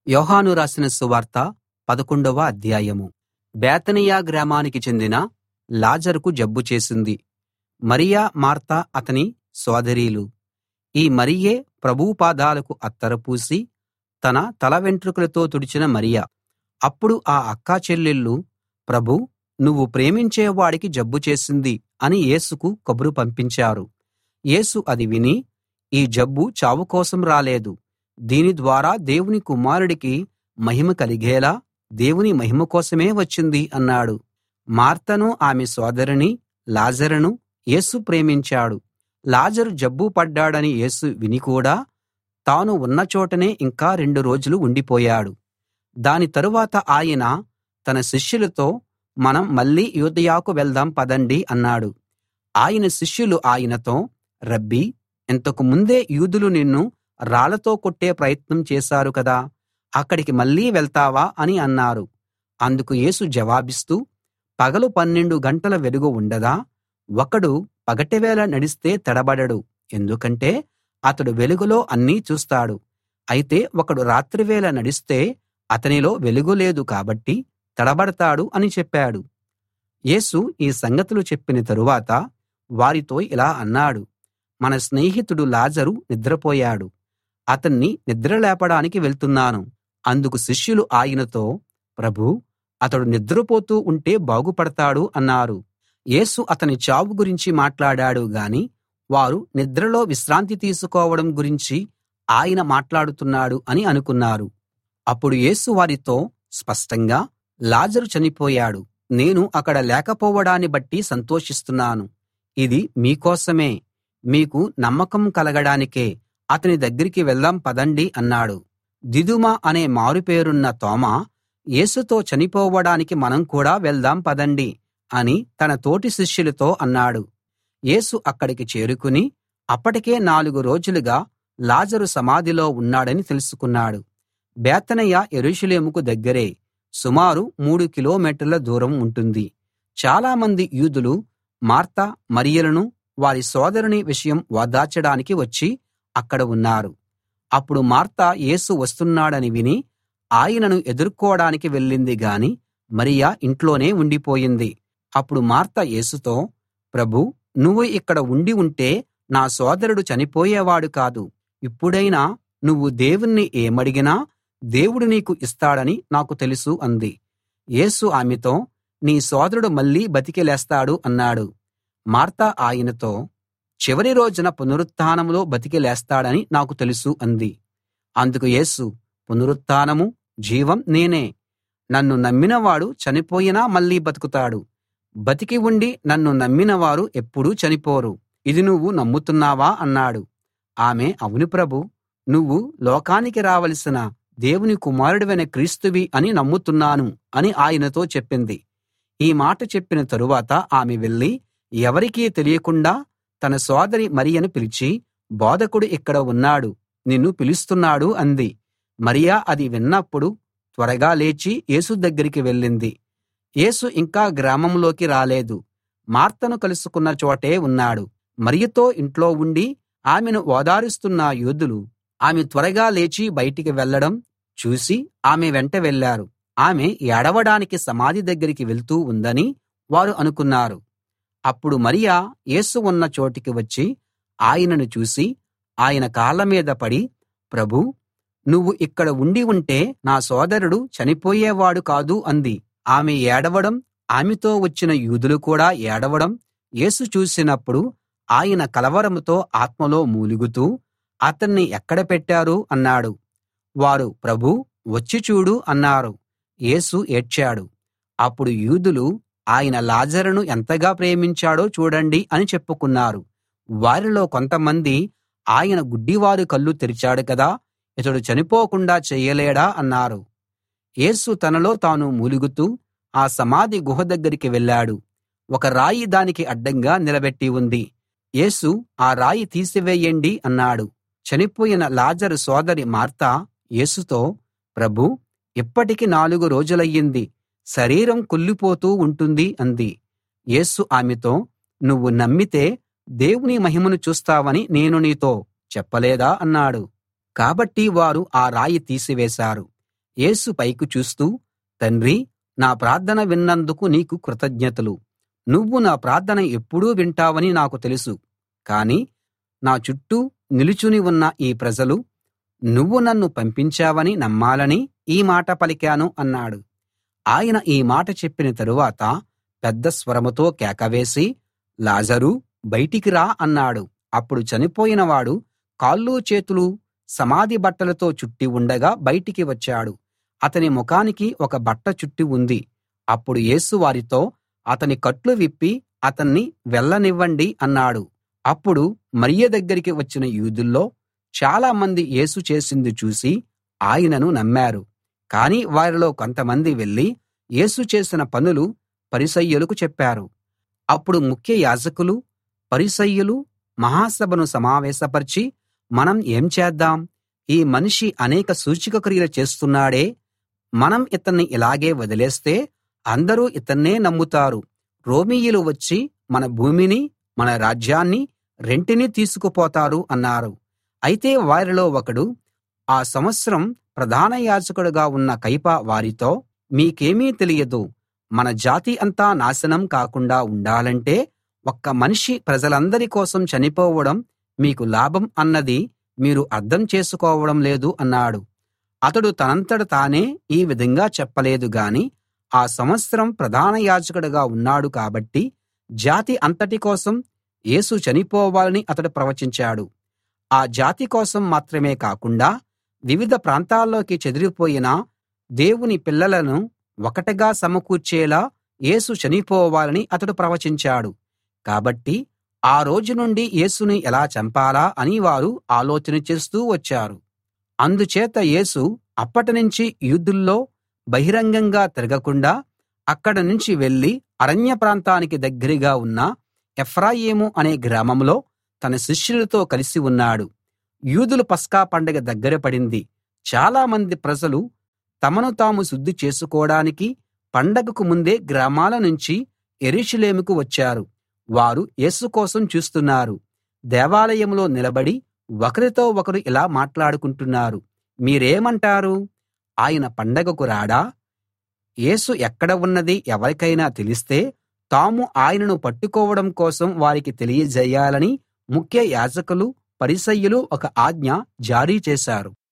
యోహాను రాసిన సువార్త 11వ అధ్యాయం. బేతనియ గ్రామానికి చెందిన లాజరుకు జబ్బు చేసింది. మరియ, మార్త అతని సోదరీలు. ఈ మరియే ప్రభువు పాదాలకు అత్తరు పూసి తన తల వెంట్రుకలతో తుడిచిన మరియ. అప్పుడు ఆ అక్క చెల్లెళ్ళు, ప్రభూ, నువ్వు ప్రేమించే వాడికి జబ్బు చేసింది అని యేసుకు కబురు పంపించారు. యేసు అది విని, ఈ జబ్బు చావు కోసం రాలేదు, దీని ద్వారా దేవుని కుమారుడికి మహిమ కలిగేలా దేవుని మహిమ కోసమే వచ్చింది అన్నాడు. మార్తను, ఆమె సోదరిని, లాజరును యేసు ప్రేమించాడు. లాజరు జబ్బు పడ్డాడని యేసు విని కూడా తాను ఉన్న చోటనే ఇంకా 2 రోజులు ఉండిపోయాడు. దాని తరువాత ఆయన తన శిష్యులతో, మనం మళ్ళీ యూదయకు వెళ్దాం పదండి అన్నాడు. ఆయన శిష్యులు ఆయనతో, రబ్బీ, ఇంతకు ముందే యూదులు నిన్ను రాళ్లతో కొట్టే ప్రయత్నం చేశారు కదా, అక్కడికి మళ్ళీ వెళ్తావా అని అన్నారు. అందుకు యేసు జవాబిస్తూ, పగలు 12 గంటల వెలుగు ఉండదా? ఒకడు పగటివేళ నడిస్తే తడబడడు, ఎందుకంటే అతడు వెలుగులో అన్నీ చూస్తాడు. అయితే ఒకడు రాత్రివేళ నడిస్తే అతనిలో వెలుగు లేదు కాబట్టి తడబడతాడు అని చెప్పాడు. యేసు ఈ సంగతులు చెప్పిన తరువాత వారితో ఇలా అన్నాడు, మన స్నేహితుడు లాజరు నిద్రపోయాడు, అతన్ని నిద్రలేపడానికి వెళ్తున్నాను. అందుకు శిష్యులు ఆయనతో, ప్రభూ, అతడు నిద్రపోతూ ఉంటే బాగుపడతాడు అన్నారు. యేసు అతని చావు గురించి మాట్లాడాడు గాని వారు నిద్రలో విశ్రాంతి తీసుకోవడం గురించి ఆయన మాట్లాడుతున్నాడు అని అనుకున్నారు. అప్పుడు యేసు వారితో స్పష్టంగా, లాజరు చనిపోయాడు, నేను అక్కడ లేకపోవడాన్ని బట్టి సంతోషిస్తున్నాను. ఇది మీకోసమే, మీకు నమ్మకం కలగడానికే. అతని దగ్గరికి వెళ్దాం పదండి అన్నాడు. దిదుమ అనే మారుపేరున్న తోమా యేసుతో, చనిపోవడానికి మనం కూడా వెళ్దాం పదండి అని తన తోటి శిష్యులతో అన్నాడు. యేసు అక్కడికి చేరుకుని అప్పటికే 4 రోజులుగా లాజరు సమాధిలో ఉన్నాడని తెలుసుకున్నాడు. బేతనియ యెరూషలేముకు దగ్గరే, సుమారు 3 కిలోమీటర్ల దూరం ఉంటుంది. చాలామంది యూదులు మార్త, మరియలను వారి సోదరుని విషయం ఓదార్చడానికి వచ్చి అక్కడ ఉన్నారు. అప్పుడు మార్త యేసు వస్తున్నాడని విని ఆయనను ఎదుర్కోడానికి వెళ్ళింది గాని మరియ ఇంట్లోనే ఉండిపోయింది. అప్పుడు మార్త యేసుతో, ప్రభూ, నువ్వు ఇక్కడ ఉండి ఉంటే నా సోదరుడు చనిపోయేవాడు కాదు. ఇప్పుడైనా నువ్వు దేవుణ్ణి ఏమడిగినా దేవుడు నీకు ఇస్తాడని నాకు తెలుసు అంది. యేసు ఆమెతో, నీ సోదరుడు మళ్ళీ బతికి లేస్తాడు అన్నాడు. మార్త ఆయనతో, చివరి రోజున పునరుత్థానంలో బతికి లేస్తాడని నాకు తెలుసు అంది. అందుకు యేసు, పునరుత్థానమూ జీవం నేనే. నన్ను నమ్మినవాడు చనిపోయినా మళ్ళీ బతుకుతాడు. బతికి ఉండి నన్ను నమ్మినవారు ఎప్పుడూ చనిపోరు. ఇది నువ్వు నమ్ముతున్నావా అన్నాడు. ఆమె, అవును ప్రభూ, నువ్వు లోకానికి రావలసిన దేవుని కుమారుడివైన క్రీస్తువి అని నమ్ముతున్నాను అని ఆయనతో చెప్పింది. ఈ మాట చెప్పిన తరువాత ఆమె వెళ్ళి ఎవరికీ తెలియకుండా తన సోదరి మరియను పిలిచి, బోధకుడు ఇక్కడ ఉన్నాడు, నిన్ను పిలుస్తున్నాడు అంది. మరియ అది విన్నప్పుడు త్వరగా లేచి యేసు దగ్గరికి వెళ్ళింది. యేసు ఇంకా గ్రామంలోకి రాలేదు, మార్తను కలుసుకున్న చోటే ఉన్నాడు. మరియతో ఇంట్లో ఉండి ఆమెను ఓదారుస్తున్న యూదులు ఆమె త్వరగా లేచి బయటికి వెళ్ళడం చూసి ఆమె వెంట వెళ్ళారు. ఆమె ఏడవడానికి సమాధి దగ్గరికి వెళ్తూ ఉందని వారు అనుకున్నారు. అప్పుడు మరియ యేసు ఉన్న చోటికి వచ్చి ఆయనను చూసి ఆయన కాళ్ళ మీద పడి, ప్రభూ, నువ్వు ఇక్కడ ఉండి ఉంటే నా సోదరుడు చనిపోయేవాడు కాదు అంది. ఆమె ఏడవడం, ఆమెతో వచ్చిన యూదులు కూడా ఏడవడం యేసు చూసినప్పుడు ఆయన కలవరంతో ఆత్మలో మూలుగుతూ, అతన్ని ఎక్కడ పెట్టారు అన్నాడు. వారు, ప్రభూ, వచ్చి చూడు అన్నారు. యేసు ఏడ్చాడు. అప్పుడు యూదులు ఆయన లాజరును ఎంతగా ప్రేమించాడో చూడండి అని చెప్పుకున్నారు. వారిలో కొంతమంది, ఆయన గుడ్డివారి కళ్ళు తెరిచాడు కదా, ఇతడు చనిపోకుండా చెయ్యలేడా అన్నారు. యేసు తనలో తాను మూలుగుతూ ఆ సమాధి గుహ దగ్గరికి వెళ్ళాడు. ఒక రాయి దానికి అడ్డంగా నిలబెట్టి ఉంది. యేసు, ఆ రాయి తీసివేయండి అన్నాడు. చనిపోయిన లాజరు సోదరి మార్త యేసుతో, ప్రభూ, ఇప్పటికి 4 రోజులయ్యింది, శరీరం కుళ్ళిపోతూ ఉంటుంది అంది. యేసు ఆమెతో, నువ్వు నమ్మితే దేవుని మహిమను చూస్తావని నేను నీతో చెప్పలేదా అన్నాడు. కాబట్టి వారు ఆ రాయి తీసివేశారు. యేసు పైకి చూస్తూ, తండ్రీ, నా ప్రార్థన విన్నందుకు నీకు కృతజ్ఞతలు. నువ్వు నా ప్రార్థన ఎప్పుడూ వింటావని నాకు తెలుసు. కానీ నా చుట్టూ నిలుచుని ఉన్న ఈ ప్రజలు నువ్వు నన్ను పంపించావని నమ్మాలని ఈ మాట పలికాను అన్నాడు. ఆయన ఈ మాట చెప్పిన తరువాత పెద్ద స్వరంతో కేక వేసి, లాజరూ, బయటికి రా అన్నాడు. అప్పుడు చనిపోయిన వాడు కాళ్ళూ చేతులూ సమాధి బట్టలతో చుట్టి ఉండగా బయటికి వచ్చాడు. అతని ముఖానికి ఒక బట్ట చుట్టి ఉంది. అప్పుడు యేసు వారితో, అతని కట్లు విప్పి అతన్ని వెళ్ళనివ్వండి అన్నాడు. అప్పుడు మరియ దగ్గరికి వచ్చిన యూదుల్లో చాలామంది యేసు చేసింది చూసి ఆయనను నమ్మారు. కానీ వారిలో కొంతమంది వెళ్లి యేసు చేసిన పనులు పరిసయ్యులకు చెప్పారు. అప్పుడు ముఖ్య యాజకులు, పరిసయ్యులు మహాసభను సమావేశపరిచి, మనం ఏం చేద్దాం? ఈ మనిషి అనేక సూచక క్రియలు చేస్తున్నాడే. మనం ఇతన్ని ఇలాగే వదిలేస్తే అందరూ ఇతన్నే నమ్ముతారు. రోమీయులు వచ్చి మన భూమిని, మన రాజ్యాన్ని రెంటినీ తీసుకుపోతారు అన్నారు. అయితే వారిలో ఒకడు, ఆ సంవత్సరం ప్రధాన యాజకుడుగా ఉన్న కయప వారితో, మీకేమీ తెలియదు. మన జాతి అంతా నాశనం కాకుండా ఉండాలంటే ఒక్క మనిషి ప్రజలందరి కోసం చనిపోవడం మీకు లాభం అన్నది మీరు అర్థం చేసుకోవడం లేదు అన్నాడు. అతడు తనంతట తానే ఈ విధంగా చెప్పలేదు గాని, ఆ సంవత్సరం ప్రధాన యాజకుడుగా ఉన్నాడు కాబట్టి జాతి అంతటి కోసం యేసు చనిపోవాలని అతడు ప్రవచించాడు. ఆ జాతి కోసం మాత్రమే కాకుండా వివిధ ప్రాంతాల్లోకి చెదిరిపోయిన దేవుని పిల్లలను ఒకటిగా సమకూర్చేలా యేసు చనిపోవాలని అతడు ప్రవచించాడు. కాబట్టి ఆ రోజు నుండి యేసుని ఎలా చంపాలా అని వారు ఆలోచన చేస్తూ వచ్చారు. అందుచేత యేసు అప్పటినుంచి యూదుల్లో బహిరంగంగా తిరగకుండా అక్కడ నుంచి వెళ్లి అరణ్య ప్రాంతానికి దగ్గరగా ఉన్న ఎఫ్రాయిము అనే గ్రామంలో తన శిష్యులతో కలిసి ఉన్నాడు. యూదుల పస్కా పండగ దగ్గర పడింది. చాలామంది ప్రజలు తమను తాము శుద్ధి చేసుకోడానికి పండగకు ముందే గ్రామాల నుంచి యెరూషలేముకు వచ్చారు. వారు యేసు కోసం చూస్తున్నారు. దేవాలయంలో నిలబడి ఒకరితో ఒకరు ఇలా మాట్లాడుకుంటున్నారు, మీరేమంటారు? ఆయన పండగకు రాడా? యేసు ఎక్కడ ఉన్నది ఎవరికైనా తెలిస్తే తాము ఆయనను పట్టుకోవడం కోసం వారికి తెలియజేయాలని ముఖ్య యాజకులు, పరిసయ్యులు ఒక ఆజ్ఞ జారీ చేశారు.